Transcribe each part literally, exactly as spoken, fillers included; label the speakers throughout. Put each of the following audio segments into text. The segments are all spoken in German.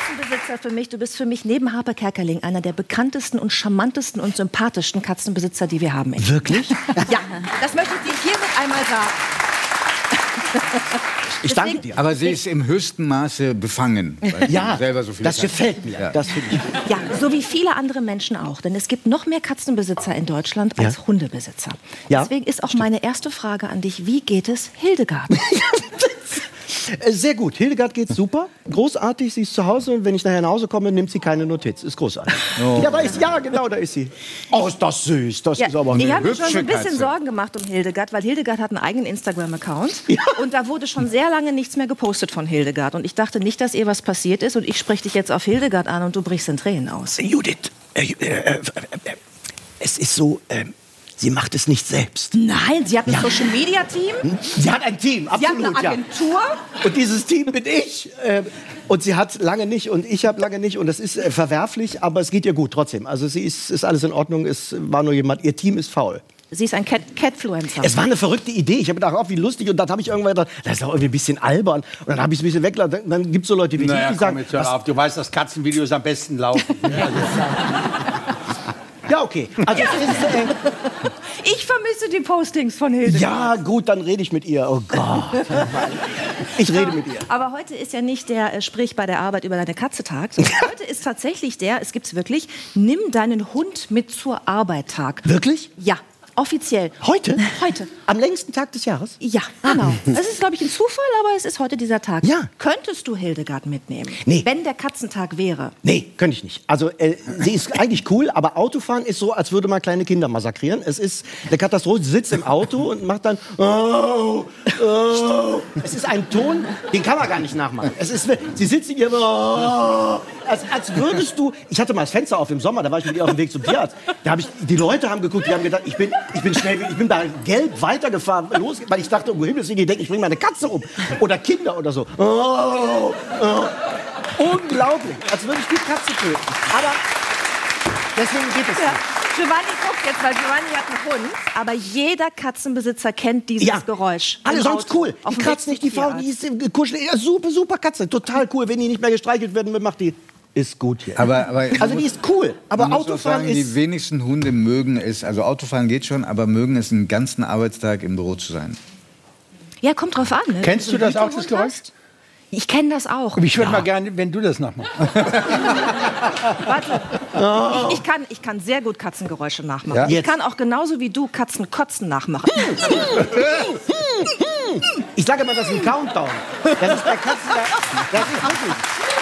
Speaker 1: Katzenbesitzer für mich, du bist für mich neben Harpe Kerkeling einer der bekanntesten und charmantesten und sympathischsten Katzenbesitzer, die wir haben.
Speaker 2: Wirklich?
Speaker 1: Ja, das möchte ich dir hiermit einmal sagen.
Speaker 2: Ich danke dir.
Speaker 3: Aber sie ist im höchsten Maße befangen. Weil
Speaker 2: Ja,
Speaker 3: sie selber so viele
Speaker 2: das
Speaker 3: Katzen-
Speaker 2: gefällt mir.
Speaker 3: Ja.
Speaker 2: Das finde ich gut.
Speaker 1: Ja, so wie viele andere Menschen auch. Denn es gibt noch mehr Katzenbesitzer in Deutschland als
Speaker 2: Ja.
Speaker 1: Hundebesitzer.
Speaker 2: Ja.
Speaker 1: Deswegen ist auch meine erste Frage an dich, wie geht es Hildegard?
Speaker 2: Äh, Sehr gut. Hildegard geht's super. Großartig. Sie ist zu Hause und wenn ich nachher nach Hause komme, nimmt sie keine Notiz. Ist großartig. Ja, da ist, ja, genau, da ist sie. Oh, ist das süß. Das
Speaker 1: Ja,
Speaker 2: ist aber
Speaker 1: ich habe mir schon so ein
Speaker 3: hübsche
Speaker 1: bisschen
Speaker 3: Katze.
Speaker 1: Sorgen gemacht um Hildegard, weil Hildegard hat einen eigenen Instagram-Account. Und da wurde schon sehr lange nichts mehr gepostet von Hildegard. Und ich dachte nicht, dass ihr was passiert ist. Und ich spreche dich jetzt auf Hildegard an und du brichst in Tränen aus.
Speaker 2: Judith, äh, äh, äh, äh, es ist so, äh, sie macht es nicht selbst.
Speaker 1: Nein, sie hat ein Social-Media-Team.
Speaker 2: Sie hat ein Team,
Speaker 1: Sie hat
Speaker 2: absolut,
Speaker 1: eine
Speaker 2: ja.
Speaker 1: Agentur.
Speaker 2: Und dieses Team bin ich. Äh, und sie hat lange nicht und ich habe lange nicht. Und das ist äh, verwerflich, aber es geht ihr gut trotzdem. Also sie ist, ist alles in Ordnung. Es war nur jemand, ihr Team ist faul.
Speaker 1: Sie ist ein Cat Catfluencer.
Speaker 2: Es war eine verrückte Idee. Ich habe gedacht, oh, wie lustig. Und dann habe ich irgendwann gedacht, das ist doch irgendwie ein bisschen albern. Und dann habe ich es ein bisschen weggelassen. Dann, dann gibt es so Leute wie
Speaker 4: Naja,
Speaker 2: die, die
Speaker 4: komm
Speaker 2: sagen,
Speaker 4: jetzt hör
Speaker 2: was,
Speaker 4: auf. Du weißt, dass Katzenvideos am besten laufen.
Speaker 2: ja, okay. Also, es ist, äh,
Speaker 1: Ich vermisse die Postings von Hildegard.
Speaker 2: ja, gut, dann rede ich mit ihr. Oh Gott. Ich rede mit ihr.
Speaker 1: Aber heute ist ja nicht der äh, Sprich bei der Arbeit über deine Katze Tag, sondern heute ist tatsächlich der, es gibt's wirklich, nimm deinen Hund mit zur Arbeit Tag.
Speaker 2: Wirklich?
Speaker 1: Ja, offiziell.
Speaker 2: Heute?
Speaker 1: Heute.
Speaker 2: Am längsten Tag des Jahres?
Speaker 1: Ja, genau. Es ist, glaube ich, ein Zufall, aber es ist heute dieser Tag.
Speaker 2: Ja.
Speaker 1: Könntest du Hildegard mitnehmen?
Speaker 2: Nee.
Speaker 1: Wenn der Katzentag wäre.
Speaker 2: Nee, könnte ich nicht. Also äh, sie ist eigentlich cool, aber Autofahren ist so, als würde man kleine Kinder massakrieren. Es ist eine Katastrophe. Sie sitzt im Auto und macht dann oh, oh. Es ist ein Ton, den kann man gar nicht nachmachen. Es ist, sie sitzt in ihrem oh, als, als würdest du. Ich hatte mal das Fenster auf im Sommer, da war ich mit ihr auf dem Weg zum Tierarzt. Da habe ich, die Leute haben geguckt, die haben gedacht, ich bin, ich bin schnell, ich bin da gelb weitergefahren, los, weil ich dachte, um Himmels Willen, die denken, ich bringe meine Katze um oder Kinder oder so. Oh, oh. Unglaublich, als würde ich die Katze töten. Aber deswegen geht es
Speaker 1: Ja.
Speaker 2: nicht.
Speaker 1: Giovanni guckt jetzt, weil Giovanni hat einen Hund, aber jeder Katzenbesitzer kennt dieses
Speaker 2: Ja.
Speaker 1: Geräusch.
Speaker 2: Alle
Speaker 1: im
Speaker 2: sonst
Speaker 1: Auto,
Speaker 2: cool.
Speaker 1: auf
Speaker 2: Die
Speaker 1: dem
Speaker 2: kratzt
Speaker 1: Weg
Speaker 2: nicht, die
Speaker 1: zum
Speaker 2: Frau, die
Speaker 1: Tierarzt.
Speaker 2: ist kuschelig. Ja, super, super Katze. Total cool. Wenn die nicht mehr gestreichelt werden, macht die. Ist gut hier.
Speaker 3: Aber, aber
Speaker 2: also die ist cool. Aber
Speaker 3: man muss auch
Speaker 2: Autofahren
Speaker 3: sagen,
Speaker 2: ist.
Speaker 3: die wenigsten Hunde mögen es, also Autofahren geht schon, aber mögen es einen ganzen Arbeitstag im Büro zu sein.
Speaker 1: Ja, kommt drauf an. Ne?
Speaker 4: Kennst
Speaker 1: Wenn
Speaker 4: du das
Speaker 1: einen
Speaker 4: auch, das
Speaker 1: Hütehund
Speaker 4: Geräusch?
Speaker 1: hast. Ich kenne das auch.
Speaker 4: Ich würde mal gerne, wenn du das noch machst.
Speaker 1: Warte. Ich, ich, kann, ich kann sehr gut Katzengeräusche nachmachen.
Speaker 3: Ja?
Speaker 1: Ich
Speaker 2: Jetzt.
Speaker 1: kann auch genauso wie du Katzenkotzen nachmachen.
Speaker 2: Ich sage immer, das ist ein Countdown. Das ist bei Katzen. Das ist wirklich.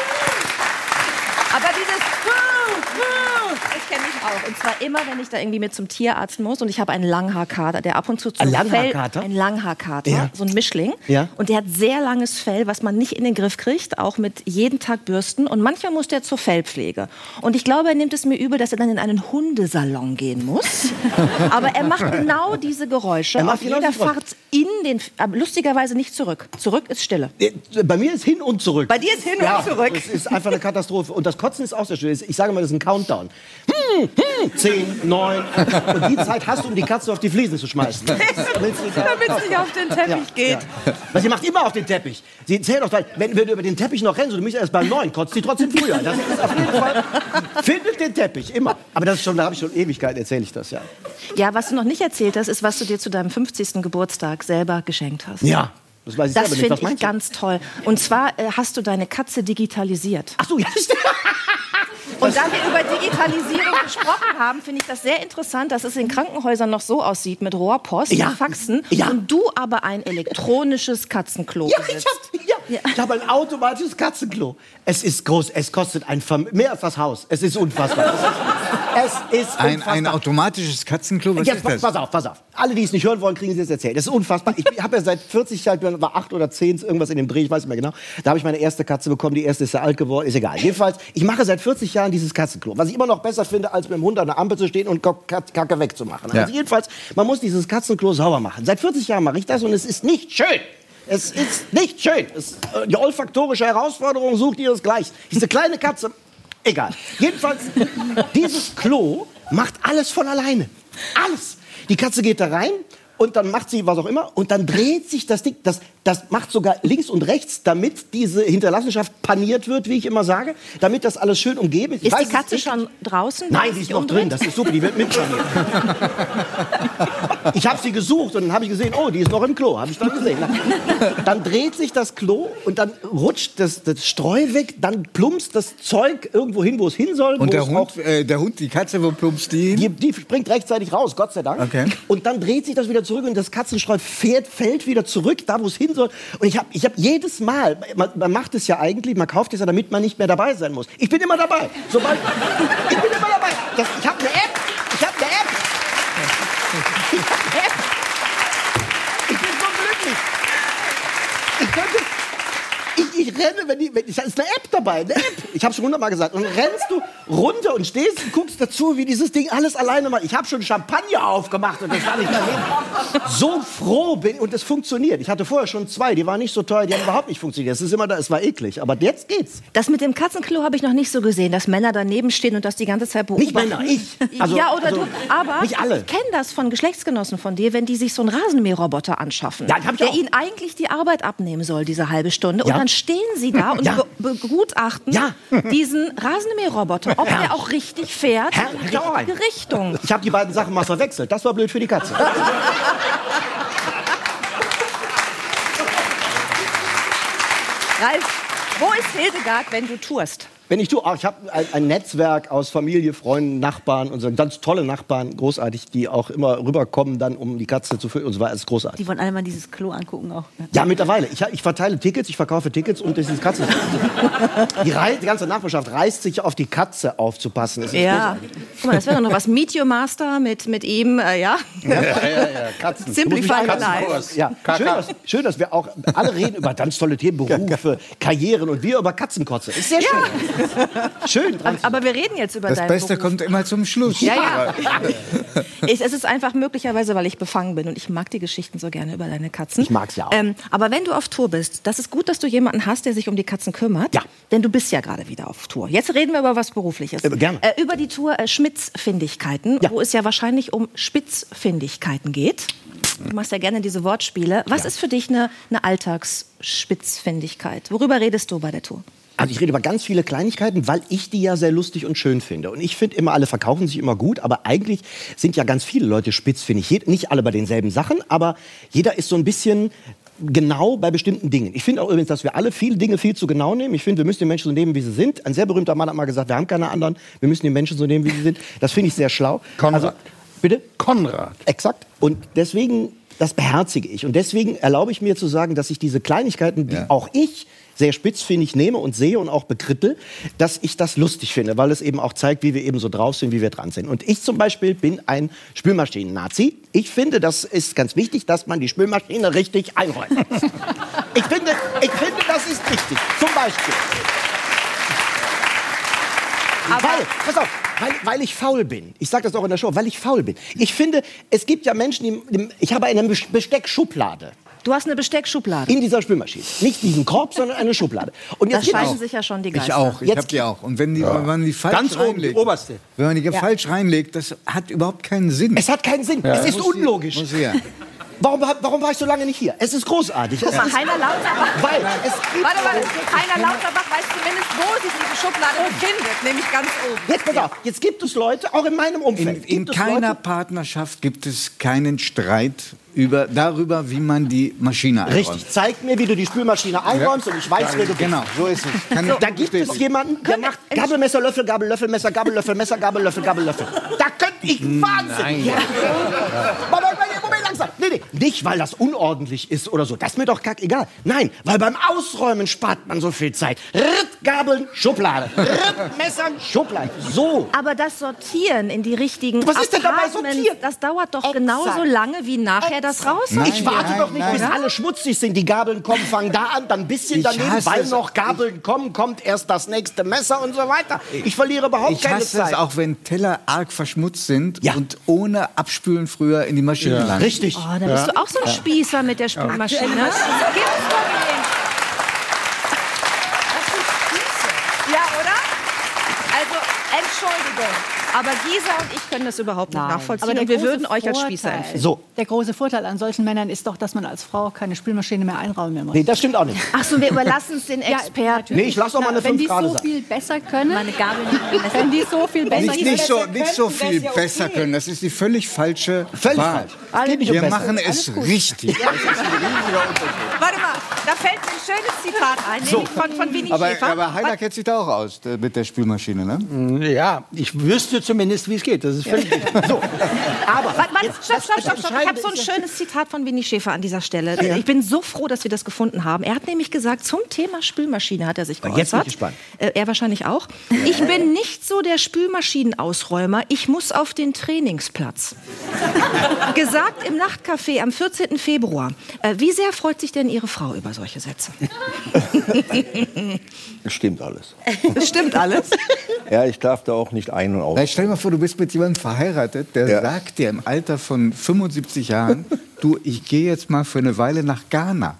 Speaker 1: Aber dieses das kenne ich auch. Und zwar immer, wenn ich da irgendwie mit zum Tierarzt muss und ich habe einen Langhaarkater, der ab und zu zum
Speaker 2: Ein Langhaarkater?
Speaker 1: Fell, ein Langhaarkater,
Speaker 2: Ja.
Speaker 1: so ein Mischling.
Speaker 2: Ja.
Speaker 1: Und der hat sehr langes Fell, was man nicht in den Griff kriegt, auch mit jeden Tag bürsten. Und manchmal muss der zur Fellpflege. Und ich glaube, er nimmt es mir übel, dass er dann in einen Hundesalon gehen muss. Aber er macht genau diese Geräusche
Speaker 2: Er macht
Speaker 1: auf
Speaker 2: genau
Speaker 1: jeder
Speaker 2: diese Geräusche.
Speaker 1: Fahrt in den, aber lustigerweise nicht zurück. Zurück ist Stille.
Speaker 2: Bei mir ist hin und zurück.
Speaker 1: Bei dir ist hin
Speaker 2: ja,
Speaker 1: und zurück.
Speaker 2: Es ist einfach eine Katastrophe. Und das Kotzen ist auch sehr schön. Ich sage mal, das ist ein Countdown. Hm, hm, zehn, neun. Und die Zeit hast du, um die Katze auf die Fliesen zu schmeißen.
Speaker 1: Damit es nicht auf den Teppich geht.
Speaker 2: Ja. Weil sie macht immer auf den Teppich. Sie zählt doch, wenn, wenn du über den Teppich noch rennst und du bist erst beim neun, kotzt sie trotzdem früher. Das ist auf jeden Fall, findet den Teppich, immer. Aber das ist schon, da habe ich schon Ewigkeiten, erzähle ich das, ja.
Speaker 1: Ja, was du noch nicht erzählt hast, ist, was du dir zu deinem fünfzigsten Geburtstag selber geschenkt hast.
Speaker 2: Ja, das weiß ich
Speaker 1: Das
Speaker 2: selber nicht.
Speaker 1: finde
Speaker 2: Was
Speaker 1: ich
Speaker 2: meinst du?
Speaker 1: ganz toll. Und zwar äh, hast du deine Katze digitalisiert.
Speaker 2: Ach so, ja, das stimmt.
Speaker 1: Und da wir über Digitalisierung gesprochen haben, finde ich das sehr interessant, dass es in Krankenhäusern noch so aussieht mit Rohrpost
Speaker 2: Ja.
Speaker 1: und Faxen
Speaker 2: Ja.
Speaker 1: und du aber ein elektronisches Katzenklo
Speaker 2: Ja, ich
Speaker 1: besitzt.
Speaker 2: habe ja,
Speaker 1: Ja.
Speaker 2: ich hab ein automatisches Katzenklo. Es ist groß, es kostet ein Verm mehr als das Haus. Es ist unfassbar. Es ist
Speaker 3: Ein,
Speaker 2: unfassbar.
Speaker 3: ein automatisches Katzenklo, was
Speaker 2: Jetzt,
Speaker 3: ist
Speaker 2: pass,
Speaker 3: das?
Speaker 2: pass auf, pass auf. Alle, die es nicht hören wollen, kriegen es jetzt erzählt. Das ist unfassbar. Ich habe ja seit vierzig Jahren, ich war acht oder zehn, irgendwas in dem Dreh, ich weiß nicht mehr genau. Da habe ich meine erste Katze bekommen. Die erste ist sehr alt geworden, ist egal. Jedenfalls, ich mache seit vierzig Jahren dieses Katzenklo. Was ich immer noch besser finde, als mit dem Hund an der Ampel zu stehen und Kacke wegzumachen.
Speaker 3: Ja.
Speaker 2: Also jedenfalls, man muss dieses Katzenklo sauber machen. Seit vierzig Jahren mache ich das und es ist nicht schön. Es ist nicht schön. Es, äh, die olfaktorische Herausforderung sucht ihresgleichen. Diese kleine Katze, egal. Jedenfalls, dieses Klo macht alles von alleine. Alles. Die Katze geht da rein und dann macht sie was auch immer und dann dreht sich das Ding, das, das macht sogar links und rechts, damit diese Hinterlassenschaft paniert wird, wie ich immer sage, damit das alles schön umgeben ist.
Speaker 1: Ist
Speaker 2: weiß,
Speaker 1: die Katze schon draußen?
Speaker 2: Nein, die ist noch drin, das ist super, die wird mitpaniert. Ich habe sie gesucht und dann habe ich gesehen, oh, die ist noch im Klo, habe ich dann gesehen. Dann dreht sich das Klo und dann rutscht das, das Streu weg, dann plumpst das Zeug irgendwo hin, wo es hin soll.
Speaker 3: Und der
Speaker 2: es
Speaker 3: Hund,
Speaker 2: auch,
Speaker 3: äh, der Hund, die Katze, wo plumpst die hin?
Speaker 2: die, die springt rechtzeitig raus, Gott sei Dank.
Speaker 3: Okay.
Speaker 2: Und dann dreht sich das wieder zurück und das Katzenstreu fährt, fällt wieder zurück, da wo es hin soll. Und ich habe ich hab jedes Mal, man, man macht es ja eigentlich, man kauft es ja, damit man nicht mehr dabei sein muss. Ich bin immer dabei. Sobald, ich bin immer dabei. Das, ich habe eine App. Ich habe eine App. Ich habe eine App. Ich bin so glücklich. Ich könnte... Ich, ich renne, wenn die, wenn, ich, ist eine App dabei, eine App. Ich habe schon hundertmal gesagt. Und dann rennst du runter und stehst und guckst dazu, wie dieses Ding alles alleine macht. Ich habe schon Champagner aufgemacht und das war nicht daneben. So froh bin und es funktioniert. Ich hatte vorher schon zwei, die waren nicht so teuer, die haben überhaupt nicht funktioniert. Es ist immer da, es war eklig, aber jetzt geht's.
Speaker 1: Das mit dem Katzenklo habe ich noch nicht so gesehen, dass Männer daneben stehen und das die ganze Zeit beobachten.
Speaker 2: Nicht Männer, ich. Also,
Speaker 1: ja, oder
Speaker 2: also,
Speaker 1: du. Aber
Speaker 2: nicht alle.
Speaker 1: ich kenne das von Geschlechtsgenossen von dir, wenn die sich so einen Rasenmäherroboter anschaffen,
Speaker 2: Ja, hab ich
Speaker 1: der
Speaker 2: auch.
Speaker 1: ihnen eigentlich die Arbeit abnehmen soll, diese halbe Stunde. Und
Speaker 2: Ja.
Speaker 1: dann stehen sie da und
Speaker 2: Ja.
Speaker 1: be begutachten
Speaker 2: Ja.
Speaker 1: diesen Rasenmäherroboter, ob der auch richtig fährt
Speaker 2: Herr-
Speaker 1: in die
Speaker 2: Herr-
Speaker 1: richtige Richtung.
Speaker 2: Ich habe die beiden Sachen mal verwechselt. Das war blöd für die Katze.
Speaker 1: Ralf, wo ist Hildegard, wenn du tourst?
Speaker 2: Wenn ich tue, oh, ich habe ein, ein Netzwerk aus Familie, Freunden, Nachbarn und so ganz tolle Nachbarn, großartig, die auch immer rüberkommen, dann um die Katze zu füttern und so weiter. Das ist großartig.
Speaker 5: Die wollen alle mal dieses Klo angucken auch. Ne?
Speaker 2: Ja, mittlerweile. Ich, ich verteile Tickets, ich verkaufe Tickets und das ist Katze. Die, Rei- die ganze Nachbarschaft reißt sich auf die Katze aufzupassen. Das ist
Speaker 1: Ja.
Speaker 2: großartig.
Speaker 1: Guck mal, das wäre doch noch was. Meet Your Master mit, mit ihm, äh, ja.
Speaker 4: Ja, ja, ja, Katzen.
Speaker 1: Simplify
Speaker 2: Du musst mich
Speaker 1: Life.
Speaker 4: Katzenkurs.
Speaker 2: Ja, schön dass, schön, dass wir auch alle reden über ganz tolle Themen, Berufe, Karrieren und wir über Katzenkotze. Ist sehr schön. Schön dran.
Speaker 1: Aber wir reden jetzt über
Speaker 3: Das
Speaker 1: deinen
Speaker 3: Beste
Speaker 1: Beruf.
Speaker 3: kommt immer zum Schluss.
Speaker 1: Ja, ja. Ich, es ist einfach möglicherweise, weil ich befangen bin und ich mag die Geschichten so gerne über deine Katzen.
Speaker 2: Ich mag's ja auch.
Speaker 1: Ähm, aber wenn du auf Tour bist, das ist gut, dass du jemanden hast, der sich um die Katzen kümmert.
Speaker 2: Ja.
Speaker 1: Denn du bist ja gerade wieder auf Tour. Jetzt reden wir über was Berufliches.
Speaker 2: Äh, gerne.
Speaker 1: Äh, über die Tour äh, Schmitz-Findigkeiten,
Speaker 2: Ja.
Speaker 1: wo es ja wahrscheinlich um Spitzfindigkeiten geht. Du machst ja gerne diese Wortspiele. Was ist für dich eine, eine Alltagsspitzfindigkeit? Worüber redest du bei der Tour?
Speaker 2: Also ich rede über ganz viele Kleinigkeiten, weil ich die ja sehr lustig und schön finde. Und ich finde immer, alle verkaufen sich immer gut, aber eigentlich sind ja ganz viele Leute spitz, finde ich. Nicht alle bei denselben Sachen, aber jeder ist so ein bisschen genau bei bestimmten Dingen. Ich finde auch übrigens, dass wir alle viele Dinge viel zu genau nehmen. Ich finde, wir müssen die Menschen so nehmen, wie sie sind. Ein sehr berühmter Mann hat mal gesagt, wir haben keine anderen, wir müssen die Menschen so nehmen, wie sie sind. Das finde ich sehr schlau.
Speaker 4: Konrad.
Speaker 2: Also, bitte?
Speaker 4: Konrad.
Speaker 2: Exakt. Und deswegen, das beherzige ich. Und deswegen erlaube ich mir zu sagen, dass ich diese Kleinigkeiten, die
Speaker 3: Ja.
Speaker 2: auch ich sehr spitzfindig nehme und sehe und auch bekritte, dass ich das lustig finde, weil es eben auch zeigt, wie wir eben so drauf sind, wie wir dran sind. Und ich zum Beispiel bin ein Spülmaschinen-Nazi. Ich finde, das ist ganz wichtig, dass man die Spülmaschine richtig einräumt. ich, finde, ich finde, das ist wichtig. Zum Beispiel.
Speaker 1: Aber-
Speaker 2: weil, pass auf, weil, weil ich faul bin. Ich sage das auch in der Show, weil ich faul bin. Ich finde, es gibt ja Menschen, die, die ich habe eine Besteckschublade
Speaker 1: Du hast eine Besteckschublade.
Speaker 2: in dieser Spülmaschine. Nicht diesen Korb, sondern eine Schublade. Und
Speaker 1: Da
Speaker 2: jetzt gibt
Speaker 1: scheiden
Speaker 2: es,
Speaker 1: sich ja schon die
Speaker 3: Ich
Speaker 1: Geister.
Speaker 3: auch, ich
Speaker 2: Jetzt-
Speaker 3: hab die auch. Und wenn, die, wenn man die falsch
Speaker 4: Ganz oben, die
Speaker 3: reinlegt,
Speaker 4: oberste.
Speaker 3: wenn man die falsch reinlegt, das hat überhaupt keinen Sinn.
Speaker 2: es hat keinen Sinn. Es ist
Speaker 3: Muss sie-
Speaker 2: unlogisch.
Speaker 3: muss sie ja.
Speaker 2: Warum, warum war ich so lange nicht hier? Es ist großartig. Es
Speaker 1: Guck mal,
Speaker 2: ist,
Speaker 1: Heiner Lauterbach.
Speaker 2: weil es gibt,
Speaker 1: Warte mal, Heiner Lauterbach weiß zumindest, wo sich diese Schublade befindet, nämlich ganz oben.
Speaker 2: Jetzt pass auf, jetzt gibt es Leute, auch in meinem Umfeld,
Speaker 3: In, in
Speaker 2: gibt es
Speaker 3: keiner
Speaker 2: Leute,
Speaker 3: Partnerschaft gibt es keinen Streit über, darüber, wie man die Maschine einräumt.
Speaker 2: richtig, zeig mir, wie du die Spülmaschine einräumst und ich weiß, wer du bist.
Speaker 3: Genau, so ist es. Kann ich
Speaker 2: Da gibt es
Speaker 3: bestätigen.
Speaker 2: jemanden, der macht Gabelmesser, Löffel, Gabel, Löffel, Messer, Gabel, Löffel, Messer, Gabel, Löffel, Gabel, Löffel. Da könnte ich Wahnsinn. Ja. Moment, Moment, Moment, langsam. Nee, nee, nicht, weil das unordentlich ist oder so. Das ist mir doch kackegal. Nein, weil beim Ausräumen spart man so viel Zeit. Ritt, Gabeln, Schublade. Ritt, Messern, Schublade. So.
Speaker 1: Aber das Sortieren in die richtigen
Speaker 2: Was ist denn dabei
Speaker 1: Apartments,
Speaker 2: sortieren?
Speaker 1: das dauert doch
Speaker 2: Exakt.
Speaker 1: genauso lange, wie nachher das raus
Speaker 3: Nein,
Speaker 2: Ich warte
Speaker 3: nein,
Speaker 2: doch nicht,
Speaker 3: nein.
Speaker 2: bis alle schmutzig sind. Die Gabeln kommen, fangen da an, dann ein bisschen
Speaker 3: Ich
Speaker 2: daneben,
Speaker 3: hasse
Speaker 2: weil
Speaker 3: es.
Speaker 2: noch Gabeln kommen, kommt erst das nächste Messer und so weiter. Ich verliere überhaupt
Speaker 3: Ich
Speaker 2: keine
Speaker 3: hasse
Speaker 2: Zeit.
Speaker 3: es auch, wenn Teller arg verschmutzt sind
Speaker 2: Ja.
Speaker 3: und ohne Abspülen früher in die Maschine landen.
Speaker 2: Richtig.
Speaker 1: Oh, da bist du auch so ein Spießer mit der Spülmaschine. Das gibt's doch nicht. Ja, oder? Also, Entschuldigung. Aber Gisa und ich können das überhaupt nicht
Speaker 5: Nein.
Speaker 1: nachvollziehen.
Speaker 5: Aber
Speaker 1: Und
Speaker 5: der
Speaker 1: wir
Speaker 5: große
Speaker 1: würden euch als Spießer
Speaker 5: Vorteil-
Speaker 1: empfehlen.
Speaker 2: So.
Speaker 5: Der große Vorteil an solchen Männern ist doch, dass man als Frau keine Spülmaschine mehr einräumen muss.
Speaker 2: Nee, das stimmt auch nicht.
Speaker 1: Ach so, wir überlassen es den Experten.
Speaker 2: Nee, ich lasse auch mal eine
Speaker 5: Wenn
Speaker 2: fünf
Speaker 5: die
Speaker 2: Grad
Speaker 5: so
Speaker 2: sein.
Speaker 5: viel besser können,
Speaker 6: Meine Gabel nicht.
Speaker 5: wenn die so viel besser
Speaker 3: Nicht, nicht, so, nicht so viel besser können. Das ist die völlig falsche
Speaker 2: Völlig
Speaker 3: Wahl.
Speaker 2: falsch. Es geht nicht um
Speaker 3: Wir
Speaker 2: besser.
Speaker 3: machen es richtig.
Speaker 1: Warte mal, da fällt mir ein schönes Zitat ein, nämlich von, von Winnie
Speaker 3: Aber,
Speaker 1: Schäfer.
Speaker 3: aber Heiner kennt sich da auch aus äh, mit der Spülmaschine, ne?
Speaker 4: Ja, ich wüsste zumindest, wie es geht. Das ist völlig so.
Speaker 2: Aber
Speaker 1: Warte, warte,
Speaker 2: jetzt-
Speaker 1: stopp,
Speaker 2: das-
Speaker 1: stopp,
Speaker 2: das
Speaker 1: stopp, stopp. Ich habe
Speaker 2: Entscheidende
Speaker 1: so ein
Speaker 2: ist ja-
Speaker 1: schönes Zitat von Winnie Schäfer an dieser Stelle. Ich bin so froh, dass wir das gefunden haben. Er hat nämlich gesagt, zum Thema Spülmaschine hat er sich geäußert.
Speaker 2: Jetzt bin ich gespannt.
Speaker 1: Äh, er wahrscheinlich auch. Ich bin nicht so der Spülmaschinenausräumer. Ich muss auf den Trainingsplatz. Gesagt im Nachtcafé am vierzehnten Februar. Äh, wie sehr freut sich denn Ihre Frau über solche Sätze?
Speaker 7: Stimmt alles.
Speaker 1: Das stimmt alles.
Speaker 7: Ja, ich darf da auch nicht ein- und aus.
Speaker 3: Na, stell dir mal vor, du bist mit jemandem verheiratet, der
Speaker 7: Ja.
Speaker 3: sagt dir im Alter von fünfundsiebzig Jahren, du, ich gehe jetzt mal für eine Weile nach Ghana.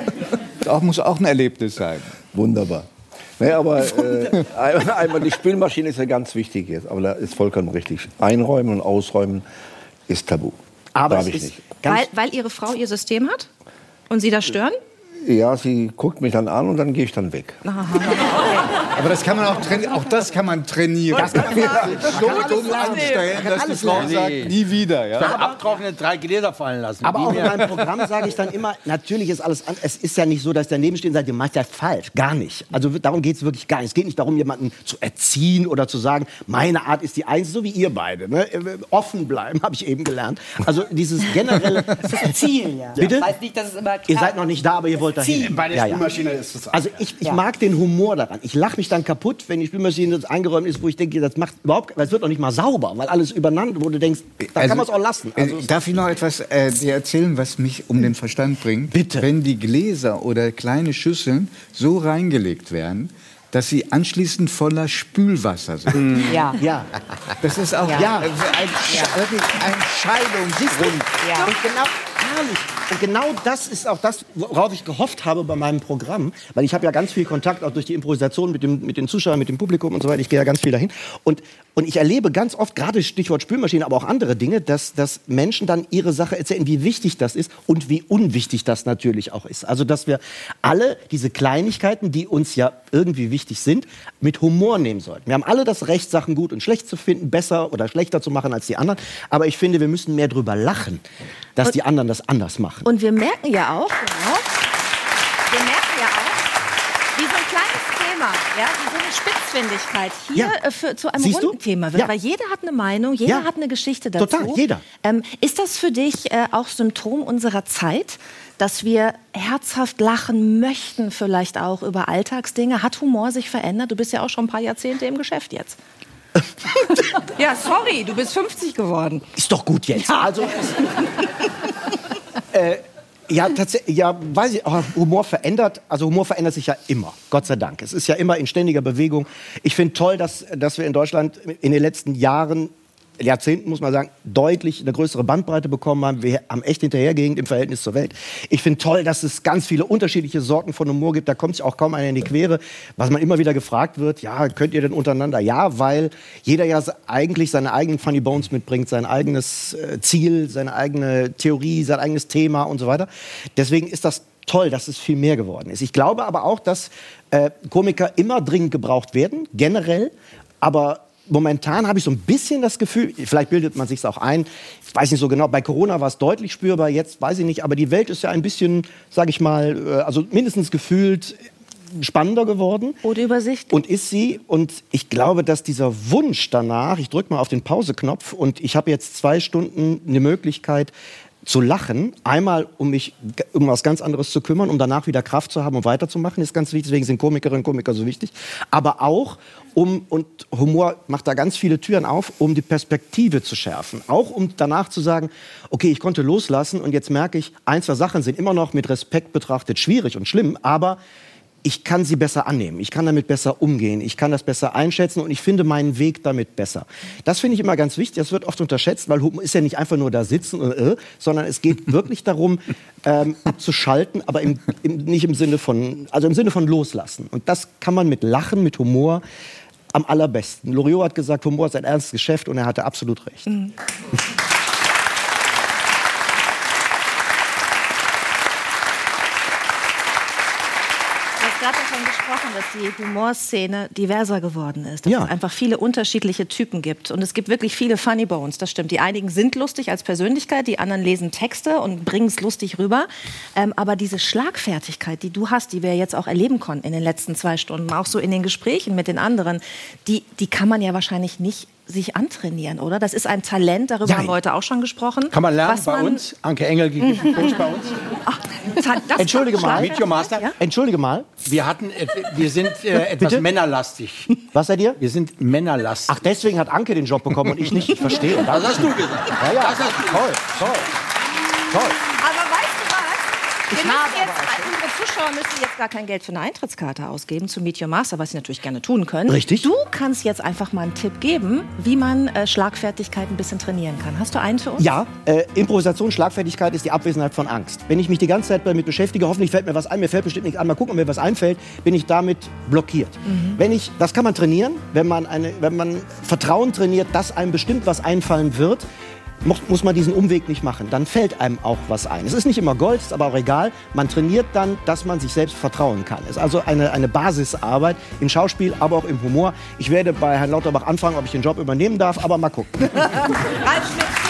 Speaker 3: Das muss auch ein Erlebnis sein.
Speaker 7: Wunderbar. Naja, aber äh, einmal, einmal die Spülmaschine ist ja ganz wichtig jetzt. Aber da ist vollkommen richtig. Einräumen und ausräumen ist tabu.
Speaker 2: Aber
Speaker 7: Darf
Speaker 2: es
Speaker 7: ich
Speaker 2: ist
Speaker 7: nicht.
Speaker 1: Weil, weil Ihre Frau ihr System hat? Und Sie das stören?
Speaker 7: Ja, sie guckt mich dann an und dann gehe ich dann weg.
Speaker 3: Aber das kann man auch trainieren. Auch das kann man trainieren. Das kann man so dumm anstellen, dass die Frau sagt, nie wieder. Ja?
Speaker 4: Abtrocknen, drei Gläser fallen lassen.
Speaker 2: Aber
Speaker 4: Die
Speaker 2: auch in
Speaker 4: mehr-
Speaker 2: meinem Programm sage ich dann immer, natürlich ist alles an. Es ist ja nicht so, dass ich daneben stehe und sage, du machst ja falsch. Gar nicht. Also darum geht es wirklich gar nicht. Es geht nicht darum, jemanden zu erziehen oder zu sagen, meine Art ist die einzige, so wie ihr beide. Ne? Offen bleiben, habe ich eben gelernt. Also dieses generelle...
Speaker 5: Das ist ein Ziel, ja.
Speaker 2: Bitte?
Speaker 5: Das heißt nicht, dass es immer
Speaker 2: Ihr seid noch nicht da, aber ihr wollt dahin.
Speaker 4: Bei der
Speaker 2: Ja, ja.
Speaker 4: Spülmaschine ist es
Speaker 2: Also ich, ich mag den Humor daran. Ich lache mich dann kaputt, wenn die Spülmaschine eingeräumt ist, wo ich denke, das macht überhaupt, weil es wird noch nicht mal sauber, weil alles übereinander, wo du denkst, da kann man es auch lassen. Also
Speaker 3: äh, darf ich noch etwas äh, dir erzählen, was mich um den Verstand bringt?
Speaker 2: Bitte.
Speaker 3: Wenn die Gläser oder kleine Schüsseln so reingelegt werden, dass sie anschließend voller Spülwasser sind.
Speaker 5: Ja.
Speaker 2: ja.
Speaker 3: Das ist auch
Speaker 2: Ja.
Speaker 3: ein, ein, wirklich ein Scheidungsgrund.
Speaker 5: Ja.
Speaker 2: Und genau, herrlich. Und genau das ist auch das, worauf ich gehofft habe bei meinem Programm. Weil ich habe ja ganz viel Kontakt auch durch die Improvisation mit, dem, mit den Zuschauern, mit dem Publikum und so weiter. Ich gehe ja ganz viel dahin. Und, und ich erlebe ganz oft, gerade Stichwort Spülmaschine, aber auch andere Dinge, dass, dass Menschen dann ihre Sache erzählen, wie wichtig das ist und wie unwichtig das natürlich auch ist. Also, dass wir alle diese Kleinigkeiten, die uns ja irgendwie wichtig sind, mit Humor nehmen sollten. Wir haben alle das Recht, Sachen gut und schlecht zu finden, besser oder schlechter zu machen als die anderen. Aber ich finde, wir müssen mehr drüber lachen, dass die anderen das anders machen.
Speaker 1: Und wir merken ja auch, genau, wir merken ja auch, wie so ein kleines Thema, ja, wie so eine Spitzfindigkeit hier
Speaker 2: Ja.
Speaker 1: äh, für, zu einem
Speaker 2: Siehst du?
Speaker 1: runden Thema wird.
Speaker 2: Ja.
Speaker 1: Weil jeder hat eine Meinung, jeder
Speaker 2: Ja.
Speaker 1: hat eine Geschichte dazu.
Speaker 2: Total, jeder.
Speaker 1: Ähm, ist das für dich äh, auch Symptom unserer Zeit, dass wir herzhaft lachen möchten, vielleicht auch über Alltagsdinge? Hat Humor sich verändert? Du bist ja auch schon ein paar Jahrzehnte im Geschäft jetzt. Ja, sorry, du bist fünfzig geworden.
Speaker 2: Ist doch gut jetzt. Also, äh, ja, tatsächlich, ja, weiß ich, aber Humor verändert, also Humor verändert sich ja immer, Gott sei Dank. Es ist ja immer in ständiger Bewegung. Ich finde toll, dass, dass wir in Deutschland in den letzten Jahren, Jahrzehnten muss man sagen, deutlich eine größere Bandbreite bekommen haben. Wir haben echt hinterhergehinkt im Verhältnis zur Welt. Ich finde toll, dass es ganz viele unterschiedliche Sorten von Humor gibt. Da kommt sich auch kaum einer in die Quere. Was man immer wieder gefragt wird, ja, könnt ihr denn untereinander? Ja, weil jeder ja eigentlich seine eigenen Funny Bones mitbringt, sein eigenes äh, Ziel, seine eigene Theorie, sein eigenes Thema und so weiter. Deswegen ist das toll, dass es viel mehr geworden ist. Ich glaube aber auch, dass äh, Komiker immer dringend gebraucht werden, generell, aber momentan habe ich so ein bisschen das Gefühl, vielleicht bildet man sich auch ein, ich weiß nicht so genau, bei Corona war es deutlich spürbar, jetzt weiß ich nicht, aber die Welt ist ja ein bisschen, sage ich mal, äh, also mindestens gefühlt spannender geworden.
Speaker 1: Oder übersichtlich.
Speaker 2: Und ist sie. Und ich glaube, dass dieser Wunsch danach, ich drücke mal auf den Pauseknopf und ich habe jetzt zwei Stunden eine Möglichkeit zu lachen, einmal um mich um was ganz anderes zu kümmern, um danach wieder Kraft zu haben, um weiterzumachen, ist ganz wichtig, deswegen sind Komikerinnen und Komiker so wichtig, aber auch um, und Humor macht da ganz viele Türen auf, um die Perspektive zu schärfen, auch um danach zu sagen, okay, ich konnte loslassen und jetzt merke ich, ein, zwei Sachen sind immer noch mit Respekt betrachtet schwierig und schlimm, aber ich kann sie besser annehmen, ich kann damit besser umgehen, ich kann das besser einschätzen und ich finde meinen Weg damit besser. Das finde ich immer ganz wichtig, das wird oft unterschätzt, weil Humor ist ja nicht einfach nur da sitzen, und, äh, sondern es geht wirklich darum, ähm, abzuschalten, aber im, im, nicht im Sinne von, also im Sinne von loslassen. Und das kann man mit Lachen, mit Humor am allerbesten. Loriot hat gesagt, Humor ist ein ernstes Geschäft und er hatte absolut recht. Mhm.
Speaker 1: Du hast davon gesprochen, dass die Humorszene diverser geworden ist. Dass
Speaker 2: Ja.
Speaker 1: es einfach viele unterschiedliche Typen gibt. Und es gibt wirklich viele Funny Bones, das stimmt. Die einigen sind lustig als Persönlichkeit, die anderen lesen Texte und bringen es lustig rüber. Ähm, aber diese Schlagfertigkeit, die du hast, die wir jetzt auch erleben konnten in den letzten zwei Stunden, auch so in den Gesprächen mit den anderen, die, die kann man ja wahrscheinlich nicht sich antrainieren, oder? Das ist ein Talent, darüber
Speaker 2: Ja.
Speaker 1: haben wir heute auch schon gesprochen.
Speaker 4: Kann man lernen
Speaker 1: Was
Speaker 4: bei
Speaker 1: man-
Speaker 4: uns? Anke Engel gibt einen Kurs bei uns.
Speaker 1: Ach, das
Speaker 2: Entschuldige mal.
Speaker 1: Schlagfertigkeit,
Speaker 4: Meet your Master.
Speaker 1: Ja?
Speaker 2: Entschuldige mal,
Speaker 4: Wir, hatten, et- wir sind äh, etwas
Speaker 2: Bitte?
Speaker 4: männerlastig.
Speaker 2: was seid ihr?
Speaker 4: Wir sind männerlastig.
Speaker 2: Ach, deswegen hat Anke den Job bekommen und ich nicht. Ich verstehe.
Speaker 4: Das hast du gesagt.
Speaker 2: Ja, ja.
Speaker 4: Das hast du
Speaker 2: Toll, toll, toll.
Speaker 1: Aber weißt du was? Wir müssen jetzt, unsere Zuschauer müssen jetzt gar kein Geld für eine Eintrittskarte ausgeben zu Meet Your Master, was sie natürlich gerne tun können.
Speaker 2: Richtig.
Speaker 1: Du kannst jetzt einfach mal einen Tipp geben, wie man äh, Schlagfertigkeit ein bisschen trainieren kann. Hast du einen für uns?
Speaker 2: Ja, äh, Improvisation, Schlagfertigkeit ist die Abwesenheit von Angst. Wenn ich mich die ganze Zeit damit beschäftige, hoffentlich fällt mir was ein, mir fällt bestimmt nichts an, mal gucken, ob mir was einfällt, bin ich damit blockiert.
Speaker 1: Mhm.
Speaker 2: Wenn ich, das kann man trainieren, wenn man, eine, wenn man Vertrauen trainiert, dass einem bestimmt was einfallen wird, muss, muss man diesen Umweg nicht machen. Dann fällt einem auch was ein. Es ist nicht immer Gold, ist aber auch egal. Man trainiert dann, dass man sich selbst vertrauen kann. Es ist also eine, eine Basisarbeit im Schauspiel, aber auch im Humor. Ich werde bei Herrn Lauterbach anfragen, ob ich den Job übernehmen darf, aber mal gucken.
Speaker 1: Ralf Schmitz.